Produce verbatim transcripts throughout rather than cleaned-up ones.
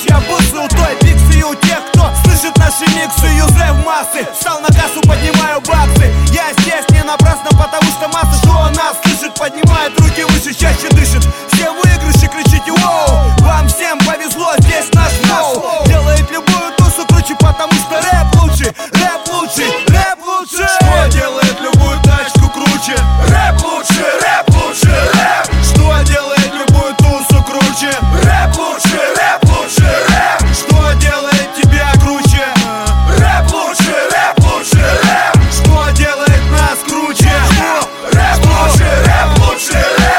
я бусы у той пиксы и у тех, кто слышит наши миксы. Юзе в массы, встал на кассу, поднимаю баксы. Я здесь не напрасно, потому что масса, что нас слышит, поднимает руки выше, чаще дышит. Все выигрыши кричите воу, вам всем повезло, здесь наш флоу. Делает любую тусу круче, потому что рэп лучше, рэп лучше, рэп лучше. Что делает любую тачку круче? Рэп лучше, рэп лучше, рэп. Что делает любую тусу круче? Рэп лучше, рэп лучше, рэп. Что делает тебя круче? Рэп лучше, рэп лучше, рэп. Что делает нас круче? Рэп лучше, рэп лучше,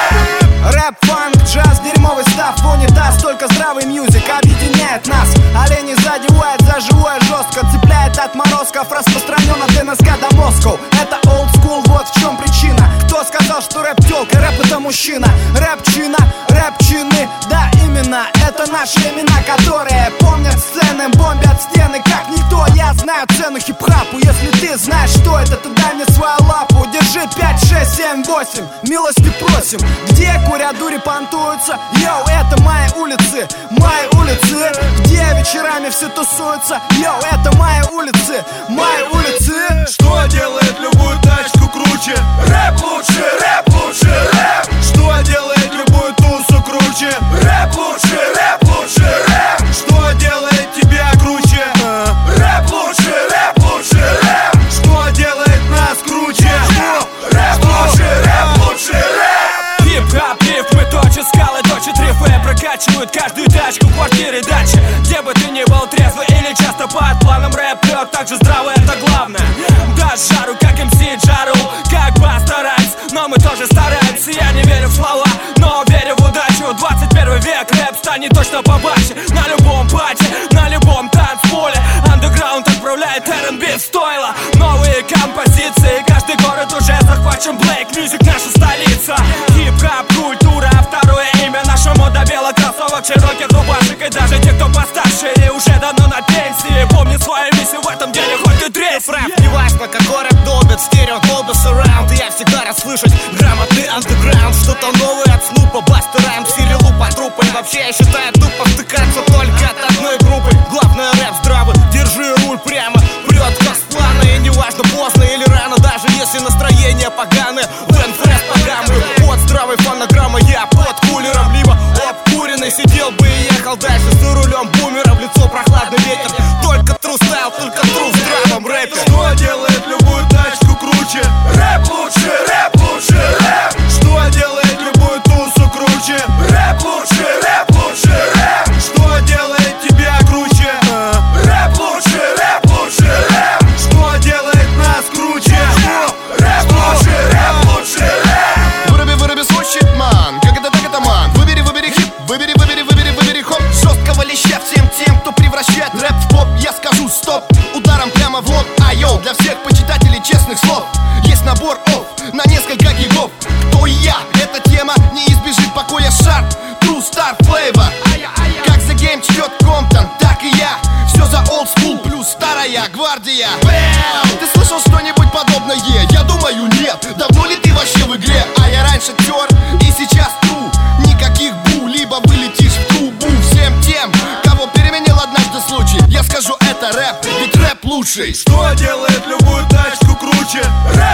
рэп. Рэп, фанк, джаз, дерьмовый став, унитаз. Только здравый мьюзик объединяет нас. Олени задевает за живое жестко, цепляет отморозков, распространен от НСК до Москвы. Это old school, вот в чем причина. Кто сказал, что рэп тёлка, рэп это мужчина? Рэп-чина, рэп-чины, да именно. Это наши имена, которые помнят сцены, бомбят стены, как никто. Я знаю цену хип-хапу. Если ты знаешь, что это, то дай мне свою лапу. Держи пять, шесть, семь, восемь, милости просим. Где курят, дури понтуются? Йоу, это мои улицы, мои улицы. Где вечерами все тусуются? Йоу, это мои улицы, мои улицы. Что делает любую тачку круче? Рэп лучше, рэп лучше, рэп. Что делает любую тусу круче? Рэп лучше, рэп лучше, рэп. Что делает тебя круче? Рэп лучше, рэп лучше, рэп. Что делает нас круче? Рэп лучше, рэп лучше, рэп. Хип-хап, риф, мы точат скалы, точат рифы, прокачивают каждую тачку, квартиры, дачи. Где бы ты ни был, трезвый или часто под планом, рэп прет так же здраво, это главное. Дашь жару, как эм си Джару, как постараюсь, но мы тоже стараемся. Я не верю в слова, но верю в удачу. Двадцать первый век, рэп станет точно побольше. На любом пати, на любом танцполе андеграунд отправляет эр энд би в стойло. Новые композиции, каждый город уже захвачен. Блэк мьюзик, наша столица. Хип-хап, культура, второе имя. Наша мода белых кроссовок, широких рубашек. И даже те, кто постарше и уже давно на пенсии, помнит свою миссию в этом деле, хоть и трейс. Рэп, неважно, какой рэп долбит, стерео долбит surround. И я всегда рад слышать грамотный андеграунд. Что-то новое от Снупа, Баста Раймс, Сирилу по трупы. И вообще я считаю тупо втыкаться только от одной группы. Главное рэп здравый, держи руль прямо, прет как с плана. И неважно поздно или рано, даже если настроение поганое, в эн эф эс погамлю. Под здравой фонограммы, я под кулером, либо обкуренный сидел бы и ехал дальше за рулем бумера. В лицо прохладный ветер, только тру стайл, только тру в здравом рэпе. Что делает любую тачку круче? Рэп лучше, рэп лучше, рэп. Что делает любую тусу круче? Рэп лучше, рэп лучше, рэп. Что делает тебя круче? Рэп лучше, рэп лучше, рэп. Что делает нас круче? Рэп лучше, рэп лучше, рэп. Выруби, выруби свой щит, ман. Как это, так это, ман. Выбери, выбери хип, выбери, выбери, выбери, выбери хоп. Жесткого леща всем тем, кто превращает рэп в поп. Я скажу стоп, ударом прямо в лоб. Айо, для всех почитателей честных слов есть набор офф на несколько гигов. Кто и я, эта тема не избежит покоя. Шар, True Star Flavor. Как The Game чтет Комптон, так и я. Все за old school плюс старая гвардия. Бэм! Ты слышал что-нибудь подобное? Я думаю, нет. Давно ли ты вообще в игре? А я раньше тер и сейчас тру. Никаких бу, либо вылетишь в трубу. Всем тем, кого переменил однажды случай, я скажу, это рэп, ведь рэп лучший. Что делает любую тачку круче? Рэп